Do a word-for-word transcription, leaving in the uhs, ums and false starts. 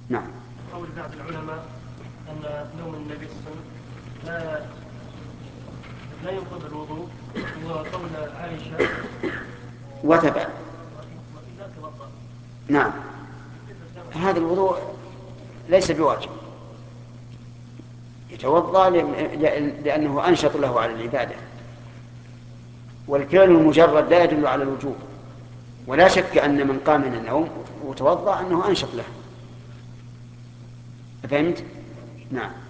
نعم. قول بعض العلماء أن نوم النبي صلى الله عليه وسلم لا لا ينقض الوضوء، وقول عائشة وتبع. وإذا توضأ. نعم، هذا الوضوء ليس بواجب، يتوضأ لأنه أنشط له على العبادة، والفعل المجرد لا يدل على الوجوب، ولا شك أن من قام من النوم وتوضأ أنه أنشط له. فهمت؟ نعم.